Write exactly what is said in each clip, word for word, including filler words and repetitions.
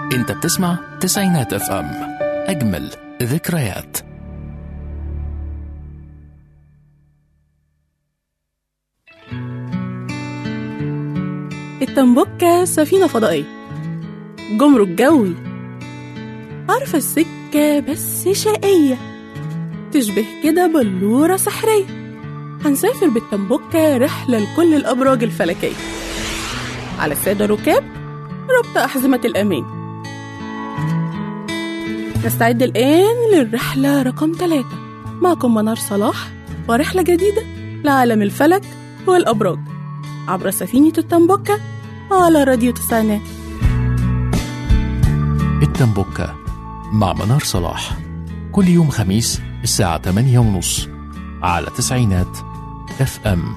انت بتسمع تسعينات اف ام، اجمل ذكريات. التنبكة سفينة فضائية، جمرك جوي، عارفة السكة بس شقية، تشبه كده بلورة سحرية. هنسافر بالتنبكة رحلة لكل الأبراج الفلكية. على السادة ركاب ربط أحزمة الأمان. نستعد الآن للرحلة رقم ثلاثة. معكم منار صلاح ورحلة جديدة لعالم الفلك والأبراج عبر سفينة التنبكة على راديو تسعينات. التنبكة مع منار صلاح كل يوم خميس الساعة ثمانية ونص على تسعينات اف ام.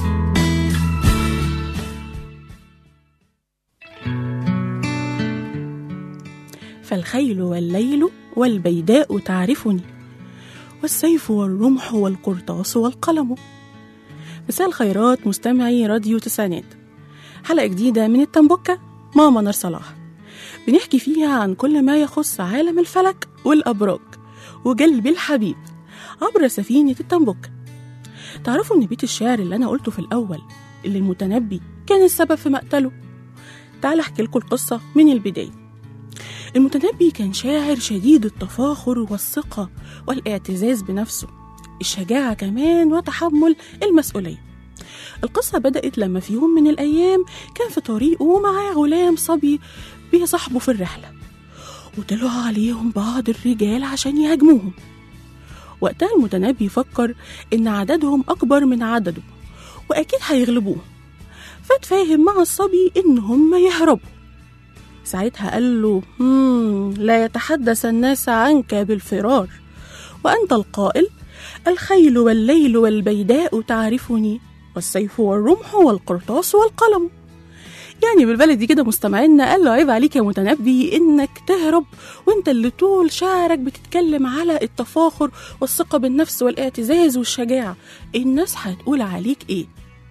فالخيل والليل والبيداء تعرفني، والسيف والرمح والقرطاس والقلم. مساء الخيرات مستمعي راديو تسعينات، حلقة جديدة من التنبكة مع منار صلاح، بنحكي فيها عن كل ما يخص عالم الفلك والأبراج وقلب الحبيب عبر سفينة التنبكة. تعرفوا ان بيت الشعر اللي انا قلته في الاول اللي المتنبي كان السبب في مقتله؟ تعال احكي لكم القصة من البداية. المتنبي كان شاعر شديد التفاخر والثقة والاعتزاز بنفسه، الشجاعة كمان وتحمل المسؤولية. القصة بدأت لما في يوم من الأيام كان في طريقه ومعاه غلام صبي بيصاحبه في الرحلة، وطلعوا عليهم بعض الرجال عشان يهاجموهم. وقتها المتنبي فكر إن عددهم أكبر من عدده وأكيد هيغلبوه، فتفاهم مع الصبي إن هم يهربوا. ساعتها قال له مم لا يتحدث الناس عنك بالفرار، وأنت القائل الخيل والليل والبيداء تعرفني، والسيف والرمح والقرطاس والقلم. يعني بالبلدي كده مستمعينا قال له عيب عليك يا متنبي إنك تهرب وانت اللي طول شعرك بتتكلم على التفاخر والثقة بالنفس والاعتزاز والشجاعة، الناس هتقول عليك ايه؟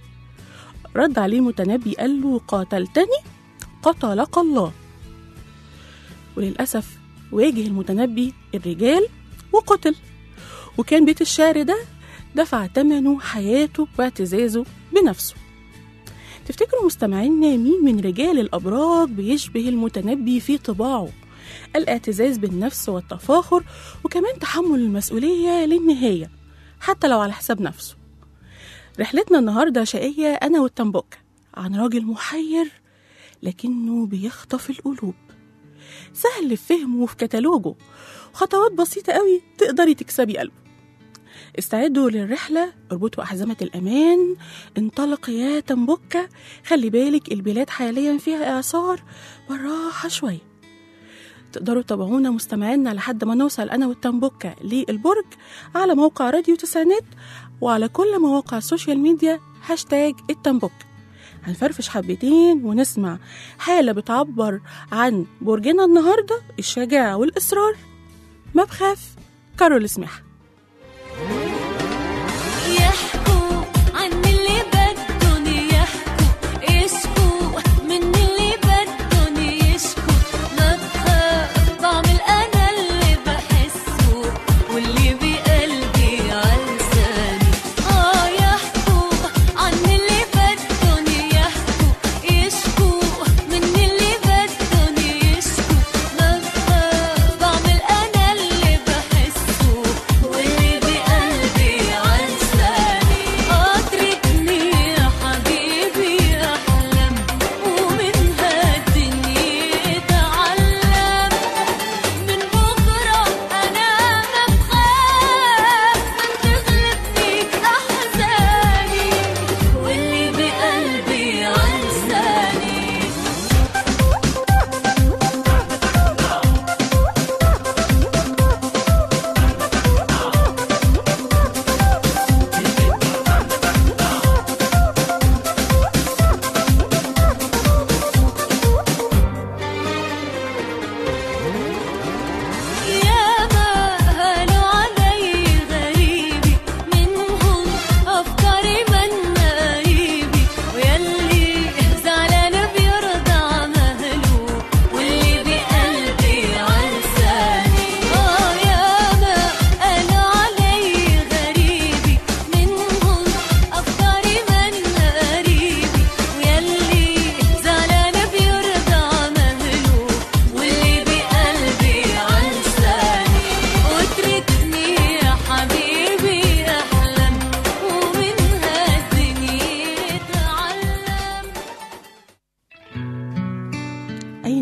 رد عليه متنبي قال له قاتلتني قتلك الله. وللأسف واجه المتنبي الرجال وقتل، وكان بيت الشعر ده دفع ثمنه حياته واعتزازه بنفسه. تفتكروا مستمعينا مين من رجال الأبراج بيشبه المتنبي في طباعه؟ الاعتزاز بالنفس والتفاخر، وكمان تحمل المسؤولية للنهاية حتى لو على حساب نفسه. رحلتنا النهاردة شقية أنا والتنبكة عن راجل محير لكنه بيخطف القلوب، سهل في فهمه وفي كتالوجه، خطوات بسيطة قوي تقدري تكسبي قلبه. استعدوا للرحلة، اربطوا أحزمة الأمان، انطلق يا تنبكة. خلي بالك البلاد حاليا فيها إعصار، بالراحة شوية. تقدروا تتابعونا مستمعينا لحد ما نوصل أنا والتنبكة للبرج على موقع راديو تسعينات وعلى كل مواقع السوشيال ميديا هاشتاج التنبكة. هنفرفش حبتين ونسمع حالة بتعبر عن برجنا النهاردة، الشجاعة والإصرار. ما بخاف، كارول سميحة. يحكوا عن اللي بدهم يحكوا، يشكوا من اللي بدهم يشكوا، ما بخاف بعمل أنا اللي بحسه واللي بقلبي عالساني. آه يحكوا عن اللي بدهم يحكوا، يشكوا من اللي بدهم يشكوا، ما بخاف بعمل أنا اللي بحسه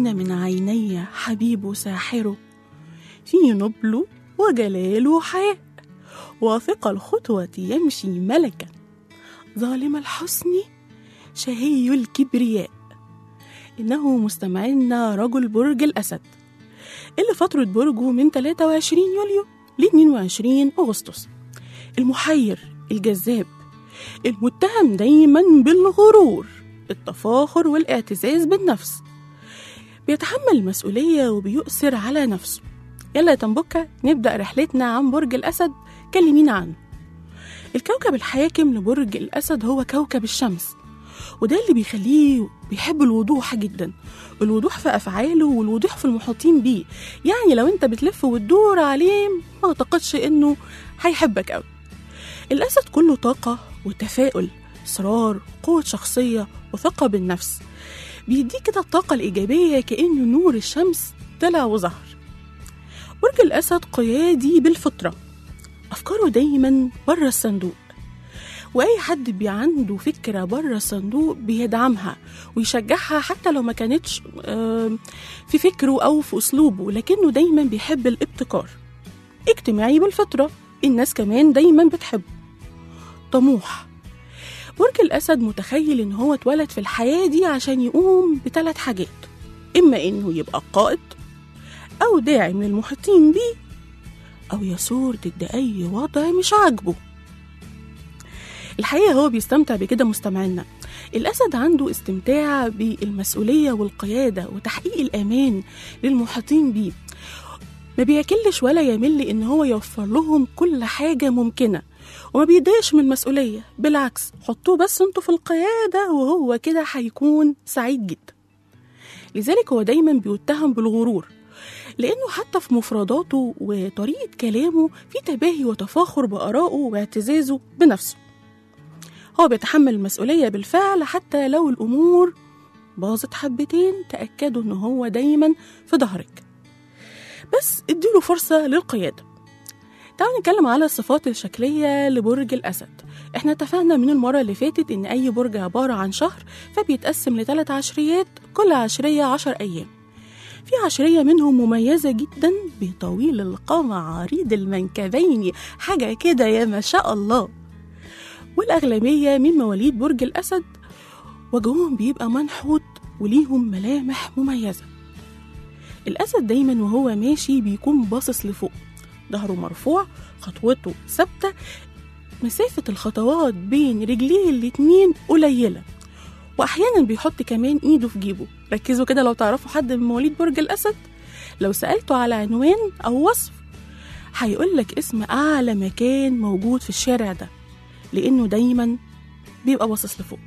إن من عيني حبيب ساحر، فيه نبل وجلال وحياء، واثق الخطوة يمشي ملكا، ظالم الحسن شهي الكبرياء. إنه مستمعنا رجل برج الأسد اللي فترة برجه من ثلاثة وعشرين يوليو ل اثنين وعشرين أغسطس. المحير الجذاب المتهم دايما بالغرور، التفاخر والاعتزاز بالنفس، بيتحمل المسؤولية وبيؤثر على نفسه. يلا يا تنبكة نبدأ رحلتنا عن برج الأسد. كلمينا عنه. الكوكب الحاكم لبرج الأسد هو كوكب الشمس، وده اللي بيخليه بيحب الوضوح جدا، الوضوح في أفعاله والوضوح في المحيطين بيه. يعني لو انت بتلف وتدور عليه ما أعتقدش انه هيحبك قوي. الأسد كله طاقة وتفاؤل، إصرار، قوة شخصية وثقة بالنفس، بيديك كده الطاقة الإيجابية كأنه نور الشمس طلع وظهر. برج الأسد قيادي بالفطرة، أفكاره دايما بره الصندوق، وأي حد بي عنده فكرة بره الصندوق بيدعمها ويشجعها حتى لو ما كانتش في فكره أو في أسلوبه، لكنه دايما بيحب الابتكار. اجتماعي بالفطرة، الناس كمان دايما بتحبه. طموح، برج الأسد متخيل إن هو اتولد في الحياة دي عشان يقوم بثلاث حاجات، إما إنه يبقى قائد أو داعم للمحيطين بيه أو يثور ضد أي وضع مش عاجبه. الحقيقة هو بيستمتع بكده مستمعينا. الأسد عنده استمتاع بالمسؤولية والقيادة وتحقيق الأمان للمحيطين بيه، ما بياكلش ولا يمل إن هو يوفر لهم كل حاجة ممكنة، وما بيضايقش من المسؤولية، بالعكس حطوه بس انتوا في القيادة وهو كده هيكون سعيد جدا. لذلك هو دايما بيتهم بالغرور، لأنه حتى في مفرداته وطريقة كلامه في تباهي وتفاخر بآرائه واعتزازه بنفسه. هو بيتحمل المسؤولية بالفعل، حتى لو الأمور باظت حبتين تأكدوا إنه هو دايما في ظهرك، بس اديله فرصة للقيادة. تعالوا نتكلم على الصفات الشكلية لبرج الأسد. احنا اتفقنا من المرة اللي فاتت إن أي برج عبارة عن شهر، فبيتقسم لثلاث عشريات، كل عشرية عشر أيام. في عشرية منهم مميزة جدا بطويل القامة عريض المنكبين، حاجة كده يا ما شاء الله. والأغلبية من مواليد برج الأسد وجههم بيبقى منحوت وليهم ملامح مميزة. الأسد دايما وهو ماشي بيكون باصص لفوق، ظهره مرفوع، خطوته ثابتة، مسافة الخطوات بين رجليه الاتنين قليلة، وأحيانا بيحط كمان إيده في جيبه. ركزوا كده لو تعرفوا حد من مواليد برج الأسد، لو سألته على عنوان أو وصف هيقولك اسم أعلى مكان موجود في الشارع ده، لأنه دايما بيبقى باصص لفوق.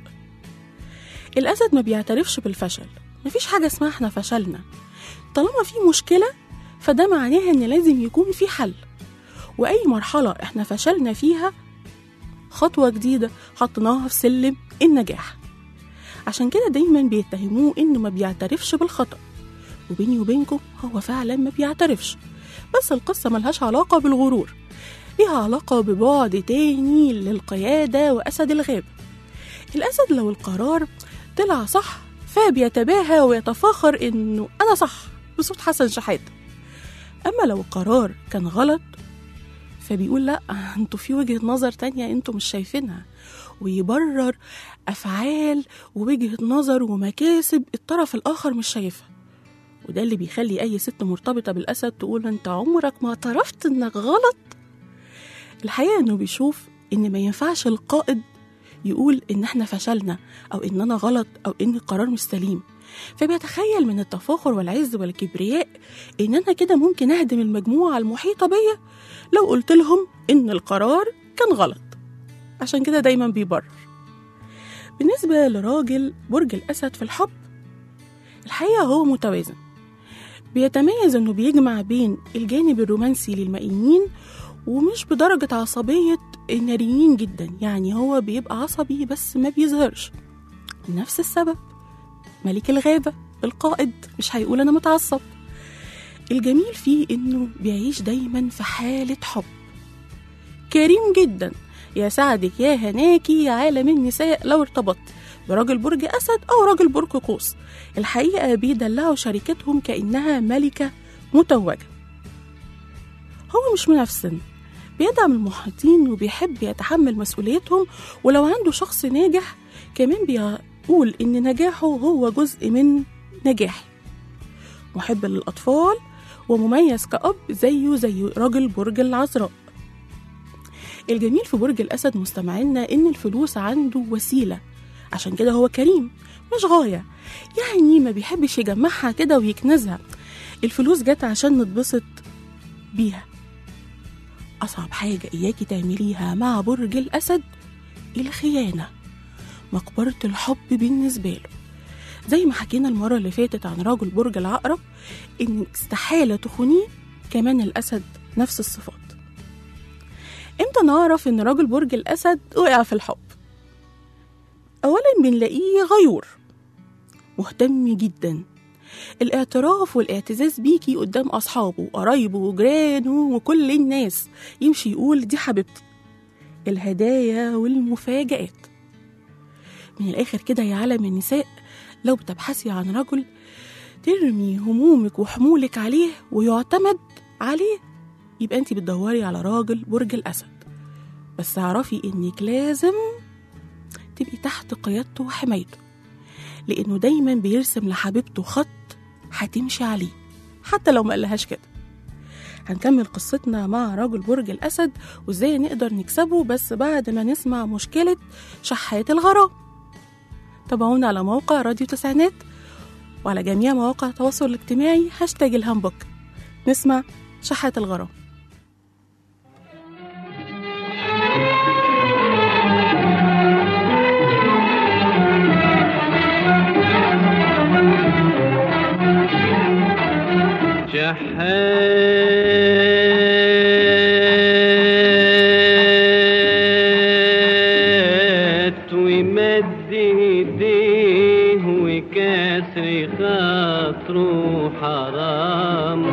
الأسد ما بيعترفش بالفشل، مفيش حاجة اسمها احنا فشلنا، طالما في مشكلة فده معناها ان لازم يكون في حل، وأي مرحلة احنا فشلنا فيها خطوة جديدة حطناها في سلم النجاح. عشان كده دايما بيتهموه انه ما بيعترفش بالخطأ، وبيني وبينكم هو فعلا ما بيعترفش، بس القصة ملهاش علاقة بالغرور، ليها علاقة ببعد تاني للقيادة وأسد الغابة. الأسد لو القرار طلع صح فبيتباهى ويتفاخر إنه أنا صح بصوت حسن شحاتة، أما لو القرار كان غلط فبيقول لأ أنتوا في وجهة نظر تانية أنتوا مش شايفينها، ويبرر أفعال ووجهة نظر ومكاسب الطرف الآخر مش شايفها. وده اللي بيخلي أي ست مرتبطة بالأسد تقول أنت عمرك ما اعترفت إنك غلط. الحقيقة إنه بيشوف إن ما ينفعش القائد يقول إن إحنا فشلنا أو إن أنا غلط أو إن القرار مش سليم، فبيتخيل من التفاخر والعز والكبرياء إن أنا كده ممكن أهدم المجموعة المحيطة بيا لو قلت لهم إن القرار كان غلط. عشان كده دايما بيبرر. بالنسبة لراجل برج الأسد في الحب، الحقيقة هو متوازن، بيتميز إنه بيجمع بين الجانب الرومانسي للمائيين ومش بدرجة عصبية الناريين جدا، يعني هو بيبقى عصبي بس ما بيظهرش. نفس السبب ملك الغابة القائد مش هيقول أنا متعصب. الجميل فيه إنه بيعيش دايما في حالة حب، كريم جدا، يا سعدك يا هناكي يا عالم النساء لو ارتبطت، براجل برج أسد أو راجل برج قوس. الحقيقة بيدلعوا شركتهم كأنها ملكة متوجة. هو مش منافسن، بيدعم المحيطين وبيحب يتحمل مسؤوليتهم، ولو عنده شخص ناجح كمان بيقول إن نجاحه هو جزء من نجاحي. محب للأطفال ومميز كأب زيه زي راجل برج العذراء. الجميل في برج الأسد مستمعينا إن الفلوس عنده وسيلة، عشان كده هو كريم مش غاية، يعني ما بيحبش يجمعها كده ويكنزها. الفلوس جت عشان نتبسط بيها. أصعب حاجة إياكي تعمليها مع برج الأسد الخيانة، مقبرة الحب بالنسبة له. زي ما حكينا المرة اللي فاتت عن راجل برج العقرب إن استحالة تخونيه، كمان الأسد نفس الصفات. إمتى نعرف إن راجل برج الأسد وقع في الحب؟ أولا بنلاقيه غيور، مهتم جدا، الاعتراف والاعتزاز بيكي قدام أصحابه وقرايبه وجيرانه وكل الناس، يمشي يقول دي حبيبتي. الهدايا والمفاجآت. من الآخر كده يا عالم النساء، لو بتبحثي عن رجل ترمي همومك وحمولك عليه ويعتمد عليه، يبقى انتي بتدوري على راجل برج الأسد. بس اعرفي انك لازم تبقي تحت قيادته وحمايته، لأنه دايما بيرسم لحبيبته خط هتمشي عليه حتى لو ما قالهاش كده. هنكمل قصتنا مع راجل برج الأسد وازاي نقدر نكسبه، بس بعد ما نسمع مشكلة شحات الغرام. تابعونا على موقع راديو تسعينات وعلى جميع مواقع التواصل الاجتماعي هاشتاج الهامبوك. نسمع شحات الغرام. شحات ومد ايديه وكسر خاطره حرام،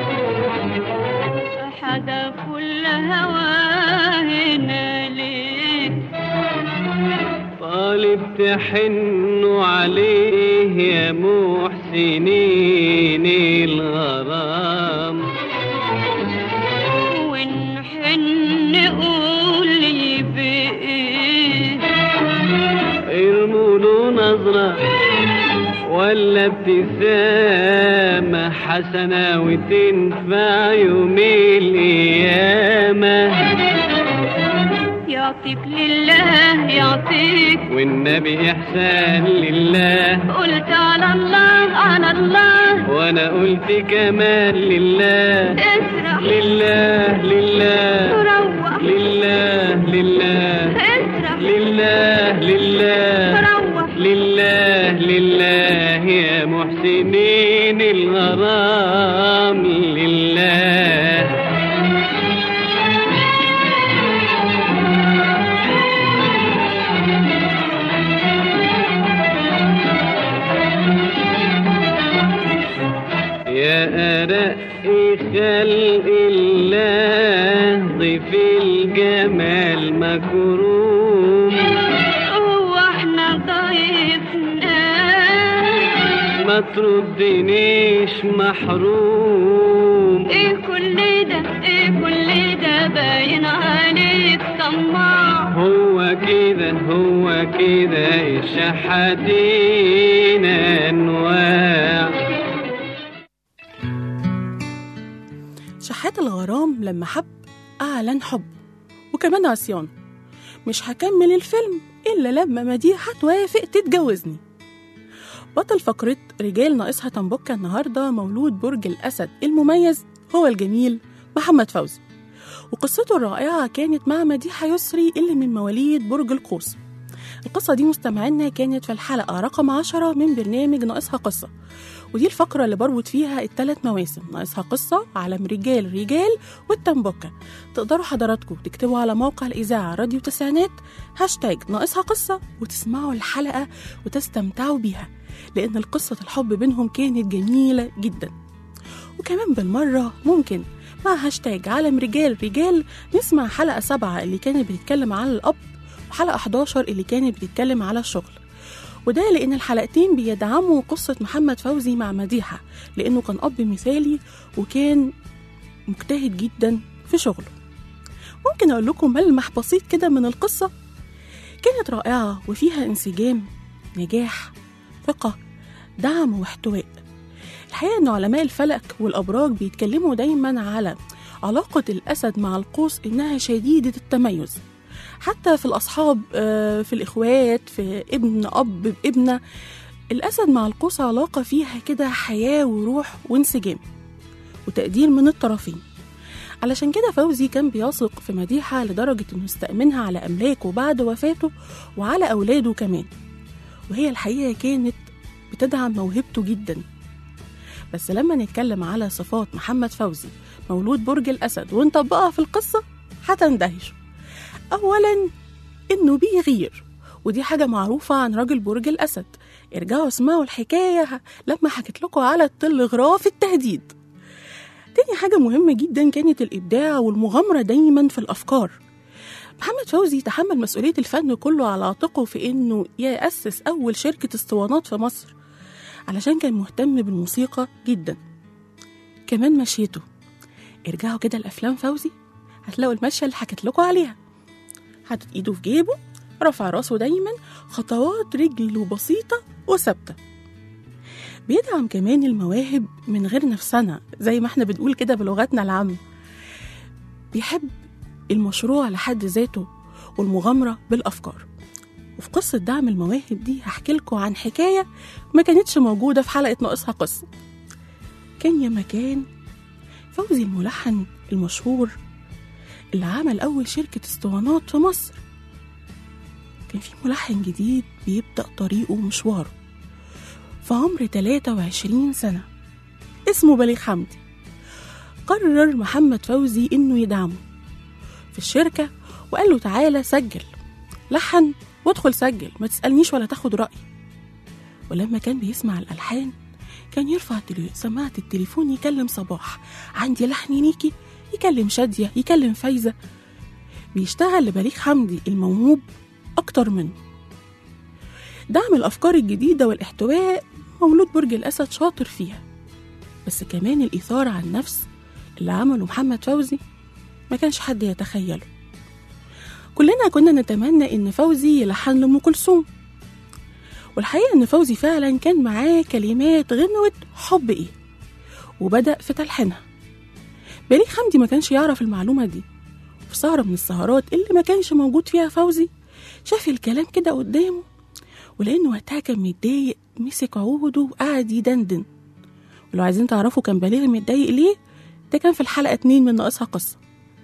حدا كل هواهنا ليه طالب تحنوا عليه يا محسنين الغرام، ونحن نقول لي بإيه ارموا له نظرة ولا ابتسامة حسنة وتنفع يوم القيامة. يعطيك لله يعطيك والنبي إحسان لله، قلت على الله على الله وأنا قلت كمان لله. اسرح لله لله تروح لله لله اسرح لله لله تروح لله لله يا محسنين الغرام لله. يا أرق خلق الله ضيف الجمال مكروم، هو احنا ضيفنا ما تردنيش محروم. ايه كل ده ايه كل ده باين عليك طماع. هو كده هو كده الشحاتين أنواع. شحات الغرام لما حب أعلن حب وكمان عصيان. مش هكمل الفيلم إلا لما مديحة توافق تتجوزني. بطل فقرة رجال ناقصها تنبكة النهاردة مولود برج الأسد المميز هو الجميل محمد فوزي، وقصته الرائعة كانت مع مديحة يسري اللي من مواليد برج القوس. القصة دي مستمعينا كانت في الحلقة رقم عشرة من برنامج ناقصها قصة، ودي الفقرة اللي بربط فيها الثلاث مواسم ناقصها قصة، عالم رجال رجال، والتنبكة. تقدروا حضراتكم تكتبوا على موقع الإذاعة راديو تسعينات هاشتاج ناقصها قصة وتسمعوا الحلقة وتستمتعوا بيها، لأن القصة الحب بينهم كانت جميلة جدا. وكمان بالمرة ممكن مع هاشتاج عالم رجال رجال نسمع حلقة سبعة اللي كانت بتتكلم على الأب، وحلقة حداشر اللي كانت بتتكلم على الشغل. وده لأن الحلقتين بيدعموا قصة محمد فوزي مع مديحة، لأنه كان أب مثالي وكان مجتهد جدا في شغله. ممكن أقول لكم ملمح بسيط كده من القصة؟ كانت رائعة وفيها انسجام، نجاح، ثقة، دعم واحتواء. الحقيقة أن علماء الفلك والأبراج بيتكلموا دايما على علاقة الأسد مع القوس إنها شديدة التميز، حتى في الأصحاب، في الإخوات، في ابن أب بابنة. الأسد مع القوس علاقة فيها كده حياة وروح وانسجام وتقدير من الطرفين. علشان كده فوزي كان بيثق في مديحة لدرجة إنه استأمنها على أملاكه بعد وفاته وعلى أولاده كمان، وهي الحقيقة كانت بتدعم موهبته جدا. بس لما نتكلم على صفات محمد فوزي مولود برج الأسد ونطبقها في القصة هتندهشوا. أولا إنه بيغير، ودي حاجة معروفة عن راجل برج الأسد. ارجعوا اسمعوا الحكاية لما حكيت لكم على التلغراف التهديد. تاني حاجة مهمة جدا كانت الإبداع والمغامرة دايما في الأفكار. محمد فوزي تحمل مسؤولية الفن كله على عاتقه في إنه يأسس أول شركة اسطوانات في مصر، علشان كان مهتم بالموسيقى جدا. كمان مشيته، ارجعوا كده الأفلام فوزي هتلاقوا المشية اللي حكيت لكم عليها. حاطط إيده في جيبه، رفع راسه دايما، خطوات رجله بسيطة وثابتة. بيدعم كمان المواهب من غير نفسنا زي ما احنا بنقول كده بلغتنا العامة. بيحب المشروع لحد ذاته والمغامرة بالأفكار. وفي قصة دعم المواهب دي هحكي لكم عن حكاية ما كانتش موجودة في حلقة ناقصها قصة. كان يا مكان فوزي الملحن المشهور اللي عمل أول شركة اسطوانات في مصر. كان في ملحن جديد بيبدأ طريقه ومشواره في عمر ثلاثة وعشرين سنة اسمه بليغ حمدي. قرر محمد فوزي إنه يدعمه في الشركة وقال له تعالى سجل، لحن وادخل سجل، ما تسألنيش ولا تاخد رأي. ولما كان بيسمع الألحان كان يرفع سماعة التليفون يكلم صباح، عندي لحن ليكي، يكلم شادية، يكلم فايزة. بيشتغل لبليغ حمدي الموهوب أكتر منه. دعم الأفكار الجديدة والاحتواء مولود برج الأسد شاطر فيها، بس كمان الإثارة عن النفس اللي عمله محمد فوزي ما كانش حد يتخيله. كلنا كنا نتمنى إن فوزي يلحن لأم كلثوم، والحقيقة إن فوزي فعلا كان معاه كلمات غنوة حب إيه وبدأ في تلحينها. بليغ حمدي ما كانش يعرف المعلومة دي. في سهرة من السهرات اللي ما كانش موجود فيها فوزي شاف الكلام كده قدامه، ولأنه وقتها كان متضايق مسك عوده وقعد يدندن. ولو عايزين تعرفوا كان بليغ متضايق ليه، ده كان في الحلقة اتنين من ناقصها قصة.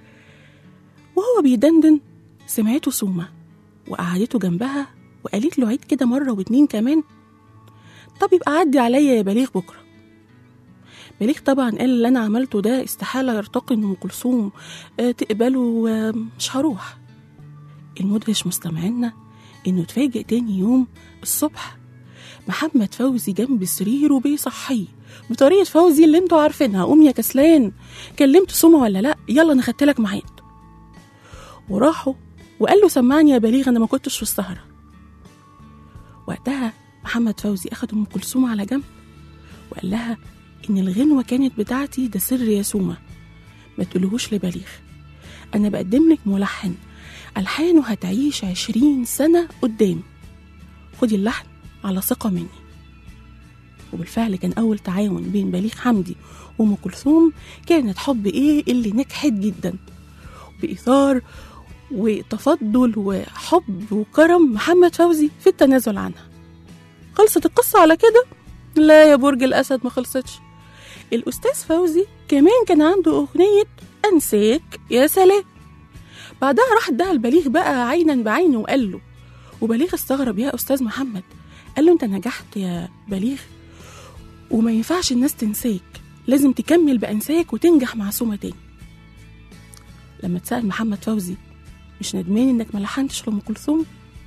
وهو بيدندن سمعته سومة وقعدته جنبها وقالت له عيد كده مرة واتنين كمان، طب يبقى عدي عليا يا بليغ بكرة. بليغ طبعا قال اللي أنا عملته ده استحالة يرتقي إن أم كلثوم آه تقبله، آه مش هروح. المدهش مستمعنا إنه اتفاجئ تاني يوم الصبح محمد فوزي جنب سريره بيصحيه بطريقة فوزي اللي انتوا عارفينها، قوم يا كسلان، كلمت سومة ولا لأ؟ يلا أنا خدتلك ميعاد. وراحوا وقال له سمعني يا بليغ أنا ما كنتش في السهرة. وقتها محمد فوزي أخد أم كلثوم على جنب وقال لها إن الغنوة كانت بتاعتي، ده سر يا سومة، ما تقولهوش لبليغ، أنا بقدم لك ملحن ألحانه هتعيش عشرين سنة قدام، خدي اللحن على ثقة مني. وبالفعل كان أول تعاون بين بليغ حمدي وأم كلثوم كانت حب إيه اللي نجحت جدا بإثار وتفضل وحب وكرم محمد فوزي في التنازل عنها. خلصت القصة على كده؟ لا يا برج الأسد، ما خلصتش. الأستاذ فوزي كمان كان عنده أغنية أنساك يا سلام. بعدها راح ادها البليغ بقى عينا بعينه وقال له، وبليغ استغرب يا أستاذ محمد، قال له أنت نجحت يا بليغ وما ينفعش الناس تنساك، لازم تكمل بأنساك وتنجح مع سومة تاني. لما تسأل محمد فوزي مش ندمان إنك ما لحنتش لأم كلثوم؟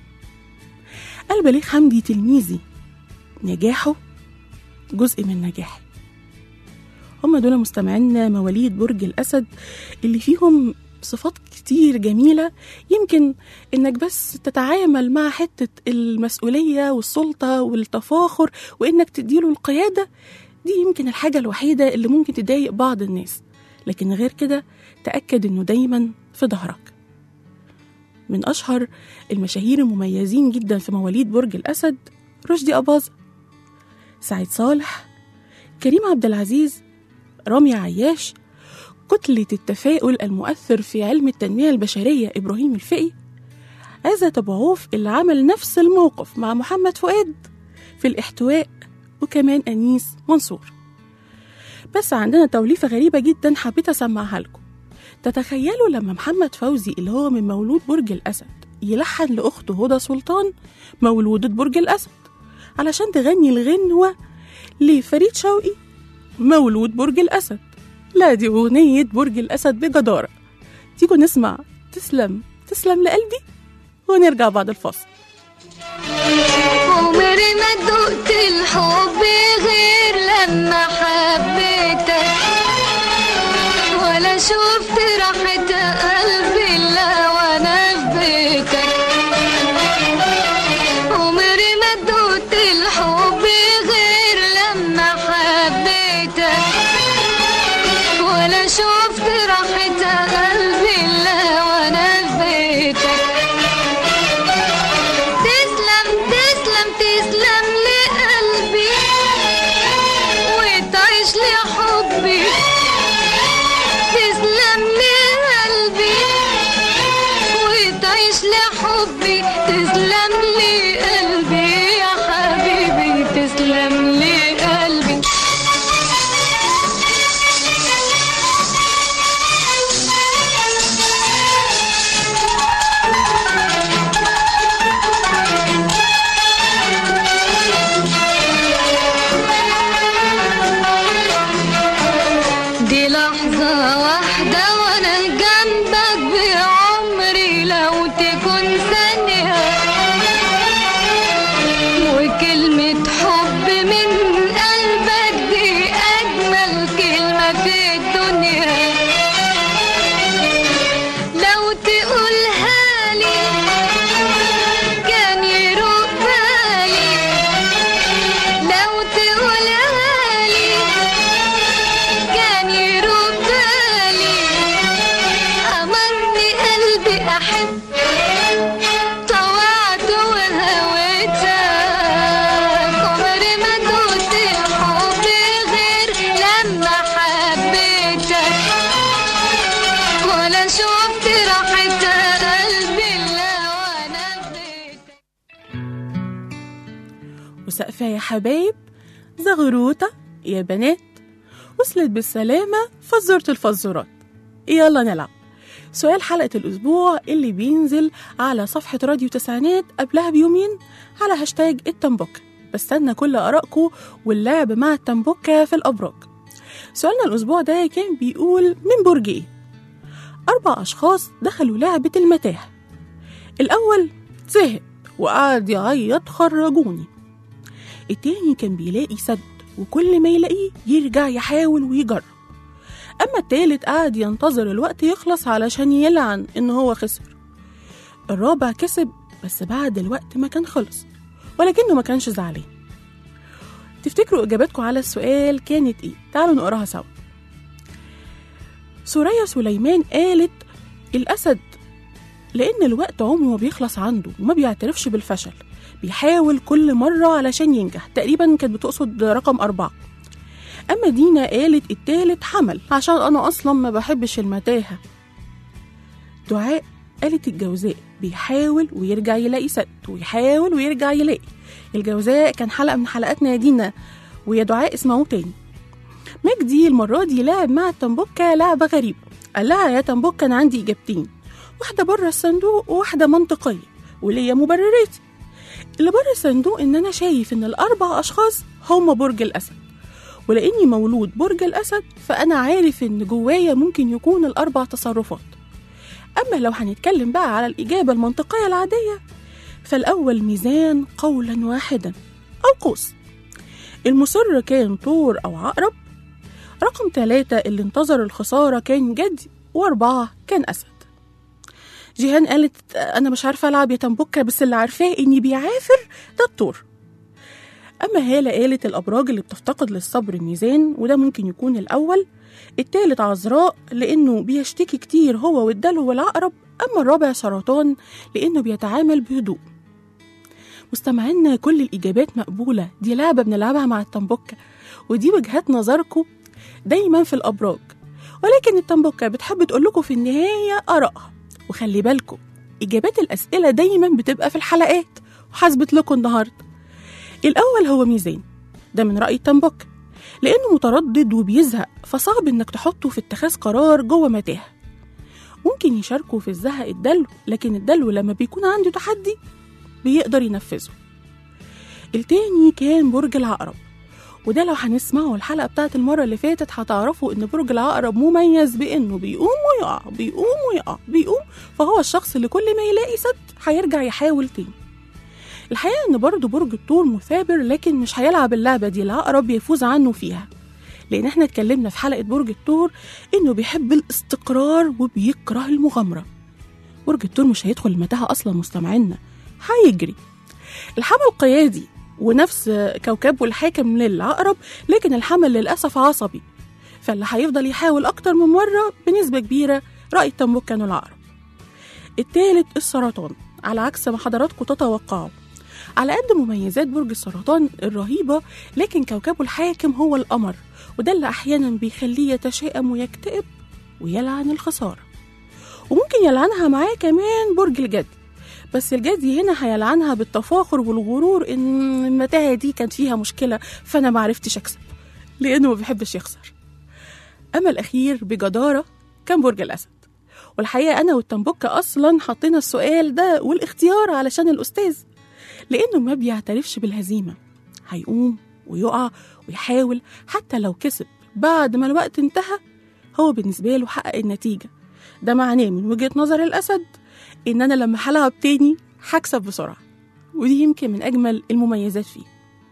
قال بليغ حمدي تلميذي، نجاحه جزء من نجاحي. هم دول مستمعينا مواليد برج الأسد اللي فيهم بصفات كتير جميلة، يمكن إنك بس تتعامل مع حتة المسؤولية والسلطة والتفاخر وإنك تديله القيادة، دي يمكن الحاجة الوحيدة اللي ممكن تضايق بعض الناس، لكن غير كده تأكد إنه دايما في ظهرك. من أشهر المشاهير المميزين جدا في مواليد برج الأسد رشدي أباظة، سعيد صالح، كريم عبد العزيز، رامي عياش، كتلة التفاؤل المؤثر في علم التنمية البشرية إبراهيم الفقي، عزت أبو عوف اللي عمل نفس الموقف مع محمد فؤاد في الاحتواء، وكمان أنيس منصور. بس عندنا توليفة غريبة جدا حبيت أسمعها لكم. تتخيلوا لما محمد فوزي اللي هو من مولود برج الأسد يلحن لأخته هدى سلطان مولودة برج الأسد علشان تغني الغنوة لفريد شوقي مولود برج الأسد. لا دي أغنية برج الأسد بجدارة. تيجوا نسمع تسلم تسلم لقلبي ونرجع بعد الفاصل. عمري ما دقت الحب غير لما حبيتك، ولا شفت راحة قلبي إلا وأنا في بيتك. عمري ما دقت الحب غير لما حبيتك، ولا شفت راحة قلبي إلا وأنا في بيتك. تسلم تسلم تسلم لقلبي وتعيش لحبي، تسلم لقلبي وتعيش لحبي، تسلم لقلبي يا حبيبي، تسلم لقلبي. دي لحظة واحدة وانا جنبك بعمري لو تكون ثانية، وكلمة حب من قلبك دي أجمل كلمة في الدنيا. لو تقولها لي كان يروق بالي، لو تقولها لي كان يروق بالي. أمرني قلبي أحب، طوعت وهويتك. عمري ما دوت الحب غير لما حبيتك، ولا شفت راحة قلبي إلا وأنا في بيتك. وسقفة يا حبايب، زغروطة يا بنات، وصلت بالسلامة فزورة الفزورات. يلا نلعب. سؤال حلقة الأسبوع اللي بينزل على صفحة راديو تسعينات قبلها بيومين على هاشتاج التنبوكة. بستنى كل آرائكم واللعب مع التنبوكة في الأبراج. سؤالنا الأسبوع ده كان بيقول من برج إيه؟ أربع أشخاص دخلوا لعبة المتاهة. الأول زهق وقعد يعيط خرجوني. التاني كان بيلاقي سد وكل ما يلاقيه يرجع يحاول ويجرب. أما التالت قعد ينتظر الوقت يخلص علشان يلعن إن هو خسر. الرابع كسب بس بعد الوقت ما كان خلص ولكنه ما كانش زعلان. تفتكروا إجاباتكم على السؤال كانت إيه؟ تعالوا نقراها سوا. سوريا سليمان قالت الأسد، لأن الوقت عمره بيخلص عنده وما بيعترفش بالفشل، بيحاول كل مرة علشان ينجح. تقريبا كانت بتقصد رقم أربعة. أما دينا قالت التالت حمل عشان أنا أصلا ما بحبش المتاهة. دعاء قالت الجوزاء، بيحاول ويرجع يلاقي سد ويحاول ويرجع يلاقي. الجوزاء كان حلقة من حلقاتنا يا دينا ويا دعاء اسمعوه تاني. مجدي المرة دي لعب مع التنبوكة لعبة غريبة. قال لها يا تنبوكة أنا عندي إجابتين، واحدة بره الصندوق وواحدة منطقية وليا مبرراتي. اللي بره الصندوق إن أنا شايف إن الأربع أشخاص هم برج الأسد، ولأني مولود برج الأسد فأنا عارف إن جوايا ممكن يكون الأربع تصرفات. أما لو هنتكلم بقى على الإجابة المنطقية العادية فالأول ميزان قولا واحدا أو قوس، المصر كان طور أو عقرب، رقم ثلاثة اللي انتظر الخسارة كان جدي، وأربعة كان أسد. جيهان قالت أنا مش عارفة ألعب يا تنبكة، بس اللي عارفاه إني بيعافر ده الطور. أما هالة قالت الأبراج اللي بتفتقد للصبر الميزان، وده ممكن يكون الأول. التالت عذراء لأنه بيشتكي كتير هو والدلو والعقرب. أما الرابع سرطان لأنه بيتعامل بهدوء. مستمعينا كل الإجابات مقبولة، دي لعبة بنلعبها مع التنبكة، ودي وجهات نظركم دايما في الأبراج، ولكن التنبكة بتحب تقول لكم في النهاية آرائها. وخلي بالكم إجابات الأسئلة دايما بتبقى في الحلقات، وحاسبت لكم النهاردة. الأول هو ميزان، ده من رأي التنبكة لأنه متردد وبيزهق، فصعب إنك تحطه في اتخاذ قرار جوه متاهة. ممكن يشاركوا في الزهق الدلو، لكن الدلو لما بيكون عنده تحدي بيقدر ينفذه. التاني كان برج العقرب، وده لو هنسمعوا الحلقة بتاعت المرة اللي فاتت هتعرفوا إن برج العقرب مميز بإنه بيقوم ويقع بيقوم ويقع بيقوم، فهو الشخص اللي كل ما يلاقي سد هيرجع يحاول تاني. الحقيقة إن برضه برج الثور مثابر، لكن مش هيلعب اللعبة دي، العقرب يفوز عنه فيها، لأن احنا اتكلمنا في حلقة برج الثور إنه بيحب الاستقرار وبيكره المغامرة. برج الثور مش هيدخل المتاهة أصلا مستمعينا، هيجري. الحمل قيادي ونفس كوكبه الحاكم للعقرب، لكن الحمل للأسف عصبي، فاللي هيفضل يحاول أكتر من مرة بنسبة كبيرة رأي التنبك كانوا العقرب. الثالث السرطان، على عكس ما حضراتكم تتوقعوا. على قد مميزات برج السرطان الرهيبة، لكن كوكبه الحاكم هو القمر، وده اللي أحيانا بيخليه يتشائم ويكتئب ويلعن الخسارة، وممكن يلعنها معاه كمان برج الجدي، بس الجدي هنا هيلعنها بالتفاخر والغرور إن المتاهة دي كانت فيها مشكلة فأنا معرفتش أكسب، لأنه ما بيحبش يخسر. أما الأخير بجدارة كان برج الأسد، والحقيقة أنا والتنبكة أصلا حطينا السؤال ده والاختيار علشان الأستاذ، لأنه ما بيعترفش بالهزيمة، هيقوم ويقع ويحاول حتى لو كسب بعد ما الوقت انتهى، هو بالنسبة له حقق النتيجة. ده معناه من وجهة نظر الأسد إن أنا لما هلعب تاني هكسب بسرعة، ودي يمكن من أجمل المميزات فيه.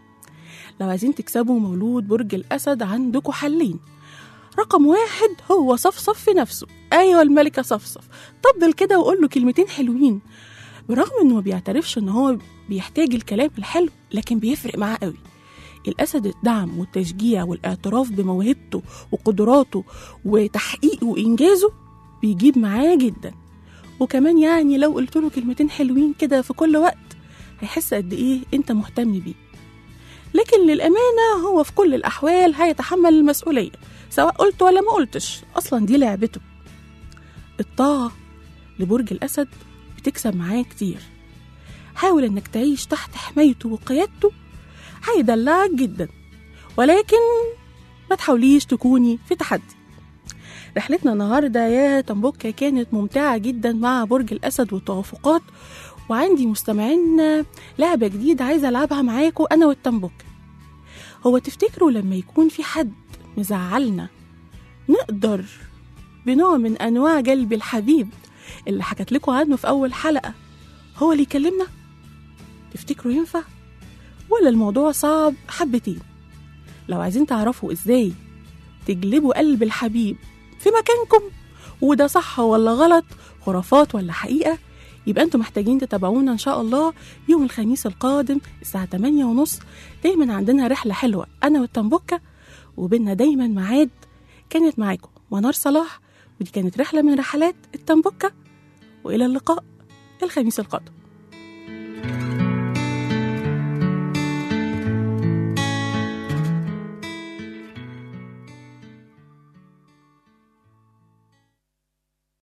لو عايزين تكسبوا مولود برج الأسد عندكم حلين. رقم واحد هو صفصف في نفسه، أيوة الملكة صفصف، طبل كده وقول له كلمتين حلوين، برغم إنه ما بيعترفش إن هو بيحتاج الكلام الحلو، لكن بيفرق معاه قوي. الأسد الدعم والتشجيع والاعتراف بموهبته وقدراته وتحقيقه وإنجازه بيجيب معاه جدا. وكمان يعني لو قلت له كلمتين حلوين كده في كل وقت هيحس قد إيه أنت مهتم بيه. لكن للأمانة هو في كل الأحوال هيتحمل المسؤولية سواء قلت ولا ما قلتش، أصلا دي لعبته. الطاعة لبرج الأسد بتكسب معاه كتير. حاول إنك تعيش تحت حمايته وقيادته، هيدلعك جدا، ولكن ما تحاوليش تكوني في تحدي. رحلتنا النهاردة يا تنبكة كانت ممتعة جدا مع برج الأسد والتوافقات، وعندي مستمعين لعبة جديدة عايزة ألعبها معاكم أنا والتنبكة. هو تفتكروا لما يكون في حد مزعلنا نقدر بنوع من أنواع جلب الحبيب اللي حكت لكم عنه في أول حلقة هو اللي يكلمنا؟ تفتكروا ينفع؟ ولا الموضوع صعب حبتين؟ لو عايزين تعرفوا إزاي تجلبوا قلب الحبيب في مكانكم، وده صح ولا غلط، خرافات ولا حقيقة، يبقى أنتم محتاجين تتابعونا إن شاء الله يوم الخميس القادم الساعة تمانية ونص. دايما عندنا رحلة حلوة أنا والتنبكة، وبيننا دايما معاد. كانت معاكم منار صلاح، ودي كانت رحلة من رحلات التنبكة، وإلى اللقاء الخميس القادم.